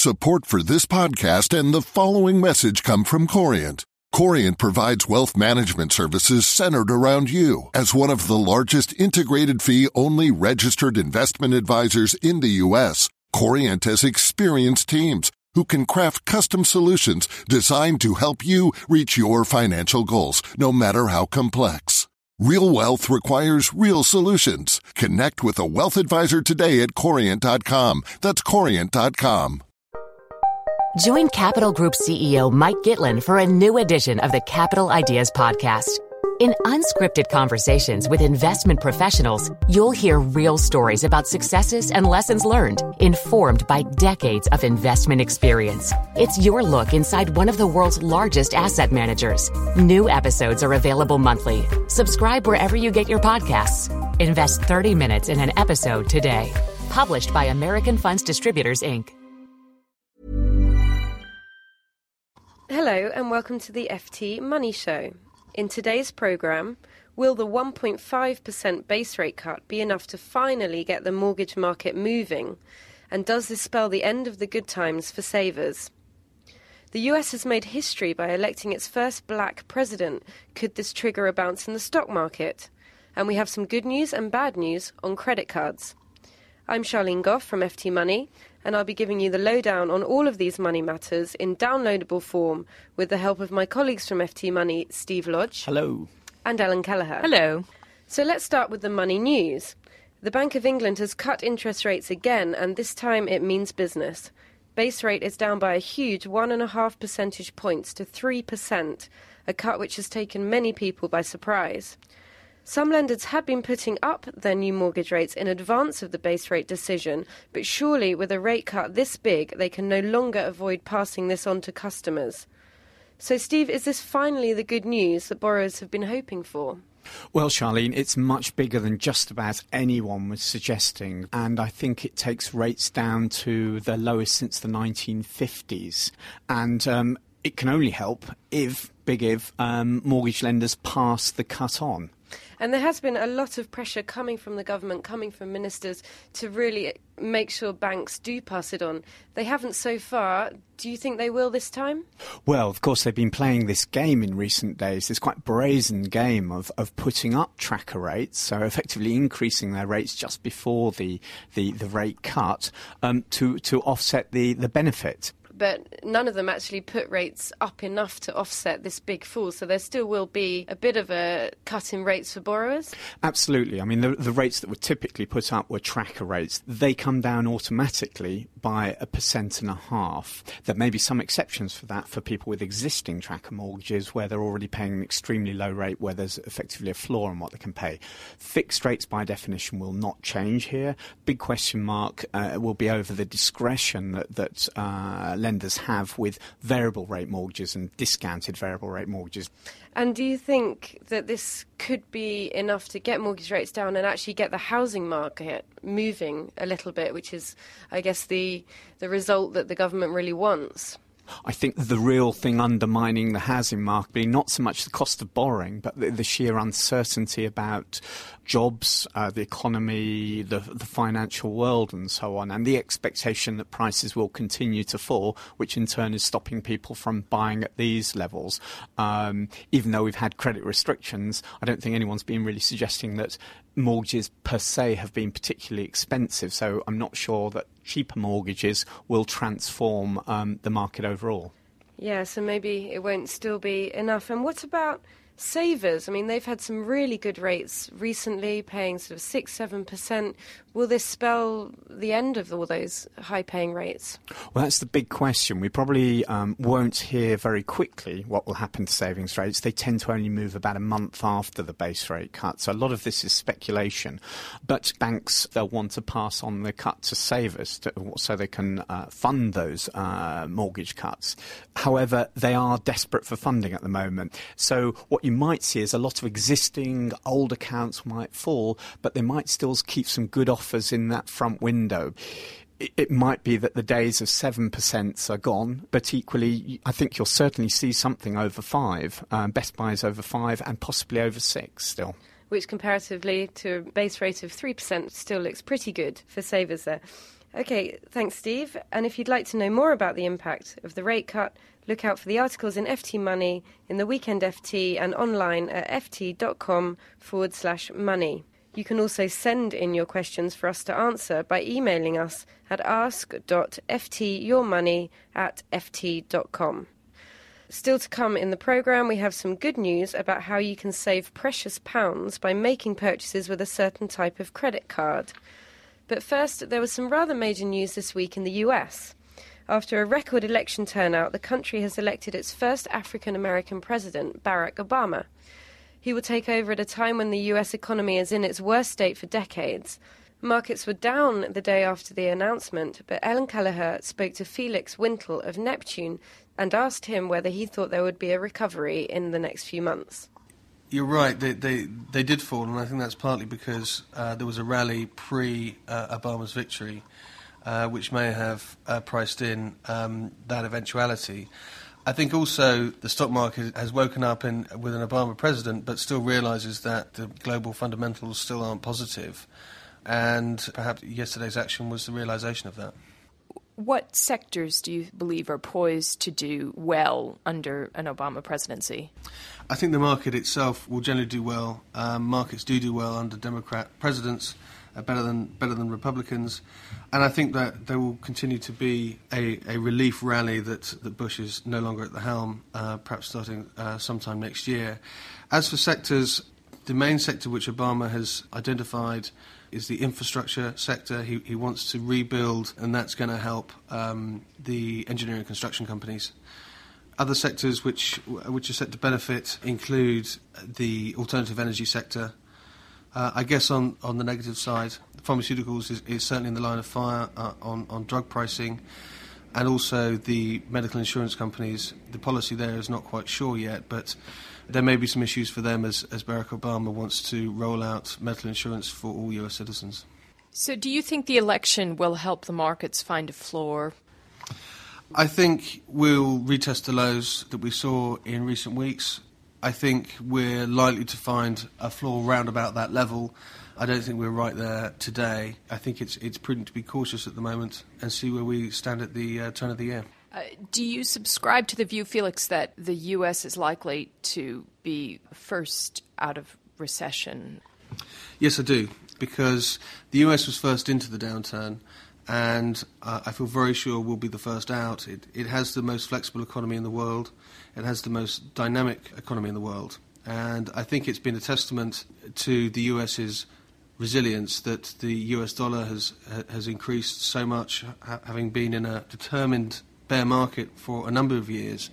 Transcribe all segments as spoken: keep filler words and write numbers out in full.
Support for this podcast and the following message come from Corient. Corient provides wealth management services centered around you. As one of the largest integrated fee-only registered investment advisors in the U S, Corient has experienced teams who can craft custom solutions designed to help you reach your financial goals, no matter how complex. Real wealth requires real solutions. Connect with a wealth advisor today at corient dot com. That's corient dot com. Join Capital Group C E O Mike Gitlin for a new edition of the Capital Ideas Podcast. In unscripted conversations with investment professionals, you'll hear real stories about successes and lessons learned, informed by decades of investment experience. It's your look inside one of the world's largest asset managers. New episodes are available monthly. Subscribe wherever you get your podcasts. Invest thirty minutes in an episode today. Published by American Funds Distributors, Incorporated. Hello and welcome to the F T Money Show. In today's programme, will the one point five percent base rate cut be enough to finally get the mortgage market moving? And does this spell the end of the good times for savers? The U S has made history by electing its first black president. Could this trigger a bounce in the stock market? And we have some good news and bad news on credit cards. I'm Charlene Goff from F T Money, and I'll be giving you the lowdown on all of these money matters in downloadable form with the help of my colleagues from F T Money, Steve Lodge. Hello. And Ellen Kelleher. Hello. So let's start with the money news. The Bank of England has cut interest rates again, and this time it means business. Base rate is down by a huge one and a half percentage points to three percent, a cut which has taken many people by surprise. Some lenders had been putting up their new mortgage rates in advance of the base rate decision, but surely with a rate cut this big, they can no longer avoid passing this on to customers. So, Steve, is this finally the good news that borrowers have been hoping for? Well, Charlene, it's much bigger than just about anyone was suggesting, and I think it takes rates down to the lowest since the nineteen fifties. And um, it can only help if, big if, um, mortgage lenders pass the cut on. And there has been a lot of pressure coming from the government, coming from ministers, to really make sure banks do pass it on. They haven't so far. Do you think they will this time? Well, of course, they've been playing this game in recent days, this quite brazen game of, of putting up tracker rates, so effectively increasing their rates just before the, the, the rate cut um, to, to offset the, the benefit. But none of them actually put rates up enough to offset this big fall. So there still will be a bit of a cut in rates for borrowers? Absolutely. I mean, the, the rates that were typically put up were tracker rates. They come down automatically by a percent and a half. There may be some exceptions for that for people with existing tracker mortgages where they're already paying an extremely low rate, where there's effectively a floor on what they can pay. Fixed rates, by definition, will not change here. Big question mark uh, will be over the discretion that, that uh, lenders have with variable rate mortgages and discounted variable rate mortgages. And do you think that this could be enough to get mortgage rates down and actually get the housing market moving a little bit, which is, I guess, the the result that the government really wants? I think the real thing undermining the housing market being not so much the cost of borrowing, but the, the sheer uncertainty about jobs, uh, the economy, the, the financial world and so on, and the expectation that prices will continue to fall, which in turn is stopping people from buying at these levels. Um, even though we've had credit restrictions, I don't think anyone's been really suggesting that mortgages per se have been particularly expensive, so I'm not sure that cheaper mortgages will transform um, the market overall. Yeah, so maybe it won't still be enough. And what about savers? I mean, they've had some really good rates recently, paying sort of six, seven percent. Will this spell the end of all those high-paying rates? Well, that's the big question. We probably um, won't hear very quickly what will happen to savings rates. They tend to only move about a month after the base rate cut, so a lot of this is speculation. But banks, they'll want to pass on the cut to savers to, so they can uh, fund those uh, mortgage cuts. However, they are desperate for funding at the moment. So what you might see is a lot of existing old accounts might fall, but they might still keep some good offers in that front window. It, it might be that the days of seven percent are gone, but equally, I think you'll certainly see something over five. Um, Best Buy is over five and possibly over six still. Which comparatively to a base rate of three percent still looks pretty good for savers there. OK, thanks, Steve. And if you'd like to know more about the impact of the rate cut, look out for the articles in F T Money, in the Weekend F T, and online at ft.com forward slash money. You can also send in your questions for us to answer by emailing us at ask.ftyourmoney at ft.com. Still to come in the programme, we have some good news about how you can save precious pounds by making purchases with a certain type of credit card. But first, there was some rather major news this week in the U S. After a record election turnout, the country has elected its first African-American president, Barack Obama. He will take over at a time when the U S economy is in its worst state for decades. Markets were down the day after the announcement, but Ellen Kelleher spoke to Felix Wintle of Neptune and asked him whether he thought there would be a recovery in the next few months. You're right, they they, they did fall, and I think that's partly because uh, there was a rally pre-Obama's uh, victory, uh, which may have uh, priced in um, that eventuality. I think also the stock market has woken up in, with an Obama president, but still realises that the global fundamentals still aren't positive, and perhaps yesterday's action was the realisation of that. What sectors do you believe are poised to do well under an Obama presidency? I think the market itself will generally do well. Um, markets do do well under Democrat presidents, uh, better than better than Republicans, and I think that there will continue to be a, a relief rally that, that Bush is no longer at the helm, uh, perhaps starting uh, sometime next year. As for sectors, the main sector which Obama has identified is the infrastructure sector. He, he wants to rebuild, and that's going to help um, the engineering and construction companies. Other sectors which which are set to benefit include the alternative energy sector. Uh, I guess on, on the negative side, pharmaceuticals is, is certainly in the line of fire uh, on, on drug pricing, and also the medical insurance companies. The policy there is not quite sure yet, but there may be some issues for them as, as Barack Obama wants to roll out medical insurance for all U S citizens. So do you think the election will help the markets find a floor? I think we'll retest the lows that we saw in recent weeks. I think we're likely to find a floor round about that level. I don't think we're right there today. I think it's it's prudent to be cautious at the moment and see where we stand at the uh, turn of the year. Uh, do you subscribe to the view, Felix, that the U S is likely to be first out of recession? Yes, I do, because the U S was first into the downturn, and uh, I feel very sure we'll be the first out. It, it has the most flexible economy in the world. It has the most dynamic economy in the world. And I think it's been a testament to the US's resilience that the U S dollar has has increased so much, ha- having been in a determined bear market for a number of years.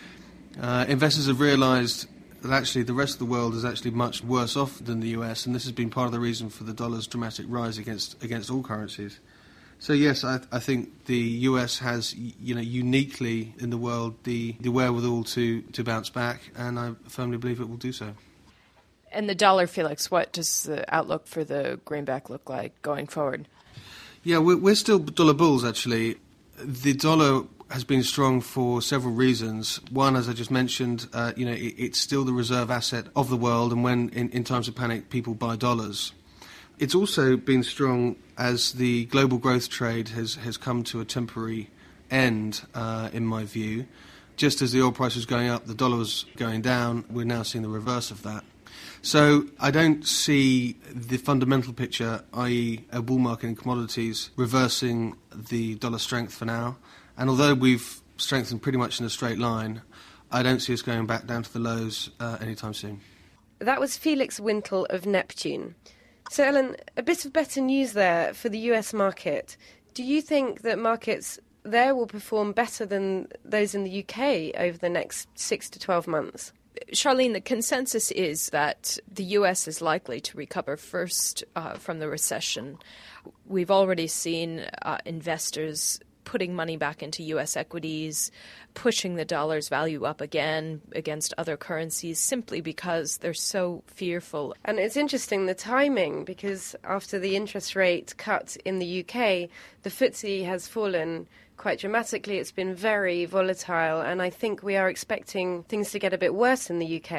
Uh, investors have realised that actually the rest of the world is actually much worse off than the U S, and this has been part of the reason for the dollar's dramatic rise against against all currencies. So yes, I, I think the U S has, you know, uniquely in the world the, the wherewithal to, to bounce back, and I firmly believe it will do so. And the dollar, Felix, what does the outlook for the greenback look like going forward? Yeah, we're, we're still dollar bulls, actually. The dollar has been strong for several reasons. One, as I just mentioned, uh, you know, it, it's still the reserve asset of the world, and when in, in times of panic, people buy dollars. It's also been strong as the global growth trade has, has come to a temporary end, uh, in my view. Just as the oil price was going up, the dollar was going down. We're now seeing the reverse of that. So I don't see the fundamental picture, that is a bull market in commodities, reversing the dollar strength for now. And although we've strengthened pretty much in a straight line, I don't see us going back down to the lows uh, anytime soon. That was Felix Wintle of Neptune. So, Ellen, a bit of better news there for the U S market. Do you think that markets there will perform better than those in the U K over the next six to twelve months? Charlene, the consensus is that the U S is likely to recover first uh, from the recession. We've already seen uh, investors putting money back into U S equities, pushing the dollar's value up again against other currencies simply because they're so fearful. And it's interesting, the timing, because after the interest rate cut in the U K, the F T S E has fallen quite dramatically. It's been very volatile, and I think we are expecting things to get a bit worse in the U K.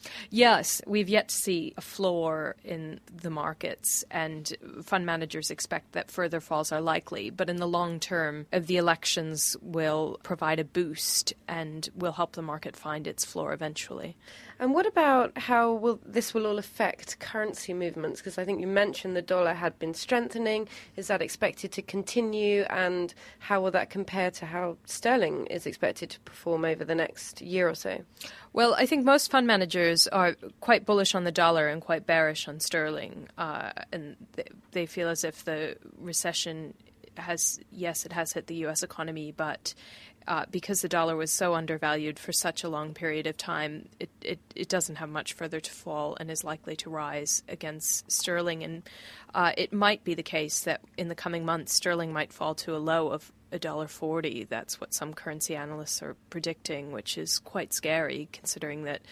Yes, we've yet to see a floor in the markets, and fund managers expect that further falls are likely. But in the long term, the elections will provide a boost and will help the market find its floor eventually. And what about how will this will all affect currency movements? Because I think you mentioned the dollar had been strengthening. Is that expected to continue? And how will that compare to how sterling is expected to perform over the next year or so? Well, I think most fund managers are quite bullish on the dollar and quite bearish on sterling. Uh, and they, they feel as if the recession has, yes, it has hit the U S economy, but Uh, because the dollar was so undervalued for such a long period of time, it, it, it doesn't have much further to fall and is likely to rise against sterling. And uh, it might be the case that in the coming months, sterling might fall to a low of one dollar forty. That's what some currency analysts are predicting, which is quite scary considering that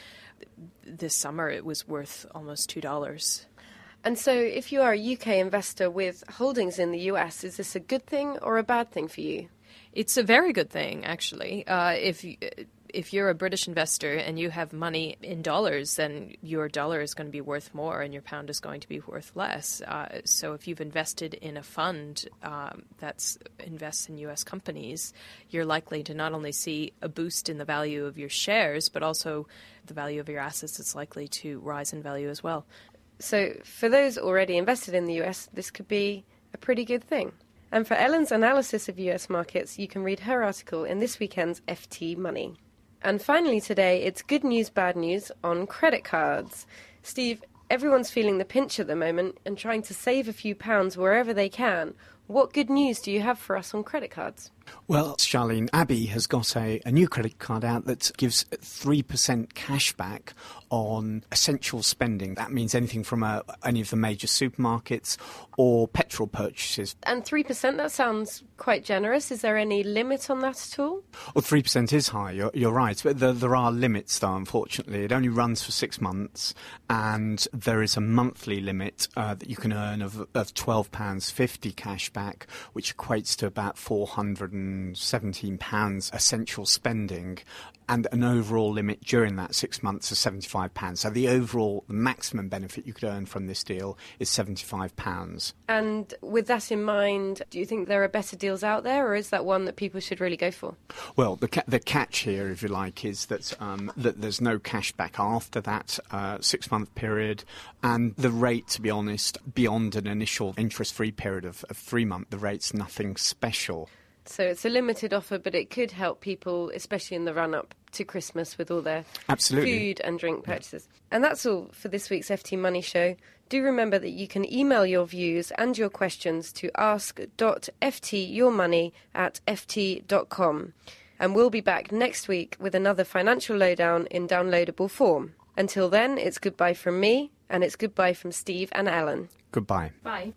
this summer it was worth almost two dollars. And so if you are a U K investor with holdings in the U S, is this a good thing or a bad thing for you? It's a very good thing, actually. Uh, if if you're a British investor and you have money in dollars, then your dollar is going to be worth more and your pound is going to be worth less. Uh, so if you've invested in a fund um, that invests in U S companies, you're likely to not only see a boost in the value of your shares, but also the value of your assets is likely to rise in value as well. So for those already invested in the U S, this could be a pretty good thing. And for Ellen's analysis of U S markets, you can read her article in this weekend's F T Money. And finally today, it's good news, bad news on credit cards. Steve, everyone's feeling the pinch at the moment and trying to save a few pounds wherever they can. What good news do you have for us on credit cards? Well, Charlene, Abbey has got a, a new credit card out that gives three percent cash back on essential spending. That means anything from uh, any of the major supermarkets or petrol purchases. And three percent, that sounds quite generous. Is there any limit on that at all? Well, three percent is high, you're, you're right. But there, there are limits, though, unfortunately. It only runs for six months, and there is a monthly limit uh, that you can earn of, of twelve pounds fifty cash back, which equates to about four hundred seventeen pounds essential spending, and an overall limit during that six months of seventy-five pounds. So the overall, the maximum benefit you could earn from this deal is seventy-five pounds. And with that in mind, do you think there are better deals out there, or is that one that people should really go for? Well, the ca- the catch here, if you like, is that um, that there's no cash back after that uh, six-month period, and the rate, to be honest, beyond an initial interest-free period of, of three months, the rate's nothing special. So it's a limited offer, but it could help people, especially in the run-up to Christmas with all their Absolutely. food and drink purchases. And that's all for this week's F T Money Show. Do remember that you can email your views and your questions to ask dot f t your money at f t dot com. And we'll be back next week with another financial lowdown in downloadable form. Until then, it's goodbye from me, and it's goodbye from Steve and Ellen. Goodbye. Bye.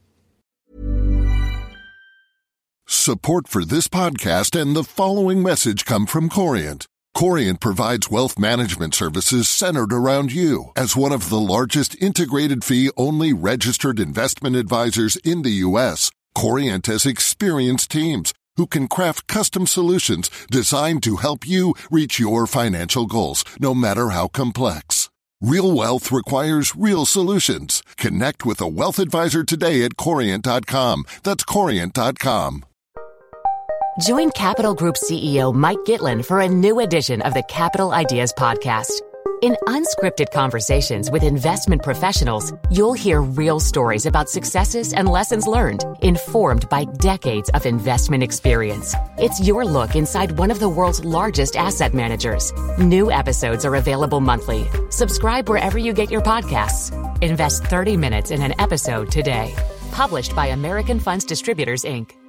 Support for this podcast and the following message come from Corient. Corient provides wealth management services centered around you. As one of the largest integrated fee-only registered investment advisors in the U S, Corient has experienced teams who can craft custom solutions designed to help you reach your financial goals, no matter how complex. Real wealth requires real solutions. Connect with a wealth advisor today at corient dot com. That's corient dot com. Join Capital Group C E O Mike Gitlin for a new edition of the Capital Ideas Podcast. In unscripted conversations with investment professionals, you'll hear real stories about successes and lessons learned, informed by decades of investment experience. It's your look inside one of the world's largest asset managers. New episodes are available monthly. Subscribe wherever you get your podcasts. Invest thirty minutes in an episode today. Published by American Funds Distributors, Incorporated.